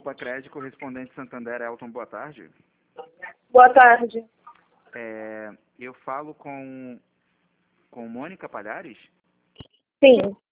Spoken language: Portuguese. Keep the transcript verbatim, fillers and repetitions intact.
Pacred, correspondente Santander, Elton, boa tarde. Boa tarde. É, eu falo com, com Mônica Palhares? Sim.